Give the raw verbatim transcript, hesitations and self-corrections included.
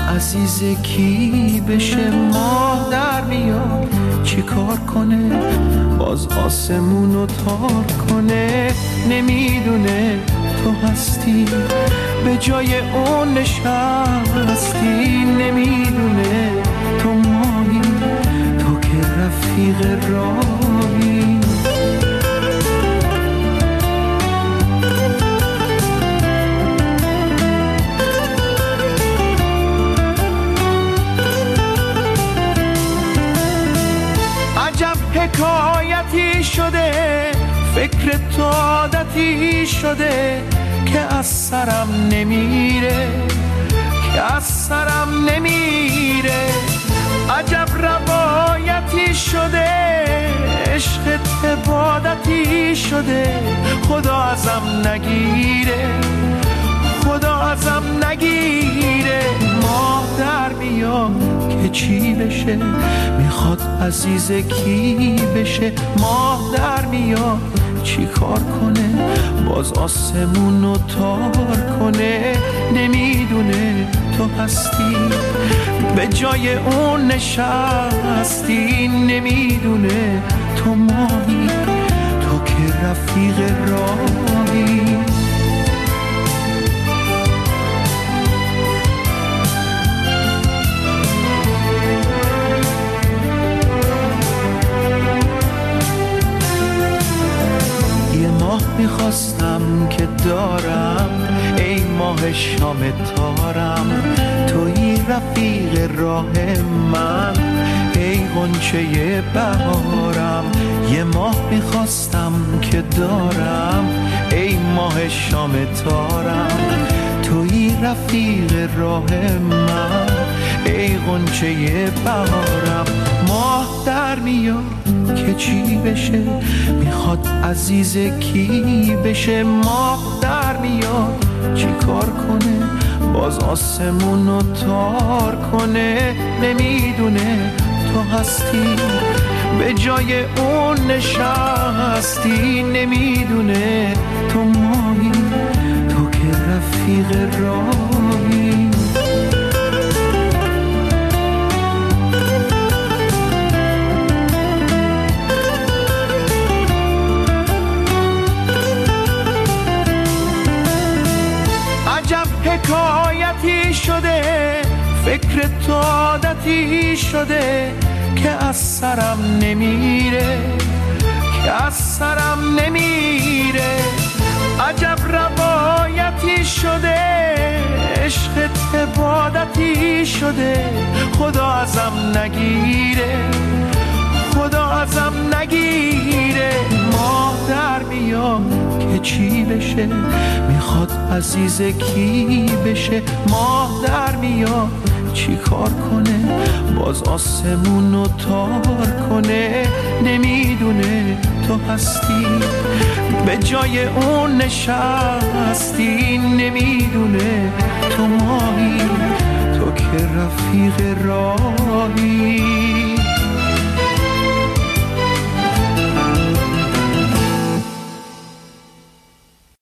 عزیز کی بشه؟ ماه در میاد چی کار کنه؟ باز آسمونو تار کنه. نمیدونه تو هستی به جای اون نشستی. نمیدونه تو ماهی، تو که رفیق راهی. عجب حکایتی شده، فکر تو عادتی شده که از سرم نمیره، که از سرم نمیره. عجب روایتی شده، عشق عبادتی شده. خدا ازم نگیره، خدا ازم نگیره. ماه در میاد که چی بشه؟ میخواد عزیز کی بشه؟ ماه در میاد چی کار کنه؟ باز آسمونو تار کنه. نمیدونه تو هستی به جای اون نشستی. نمیدونه تو ماهی، تو که رفیق راهی. میخواستم که دارم ای ماه شام تارم، توی رفیق راه من ای غنچه بهارم. یه ماه میخواستم که دارم ای ماه شام تارم، توی رفیق راه من ای غنچه بهارم. ماه در میاد که چی بشه؟ میخواد عزیز کی بشه؟ ماه در میاد چی کار کنه؟ باز آسمونو تار کنه. نمیدونه تو هستی به جای اون نشستی. نمیدونه تو ماهی، تو که رفیق راهی. عجب حکایتی شده، فکر تو عادتی شده که از سرم نمیره، که از سرم نمیره. عجب روایتی شده، عشق عبادتی شده. خدا ازم نگیره، خدا ازم نگیره. ماه در میاد که چی بشه؟ میخواد عزیز کی بشه؟ ماه در میاد چی کار کنه؟ باز آسمونو تار کنه. نمیدونه تو هستی به جای اون نشستی. نمیدونه تو ماهی، تو که رفیق راهی.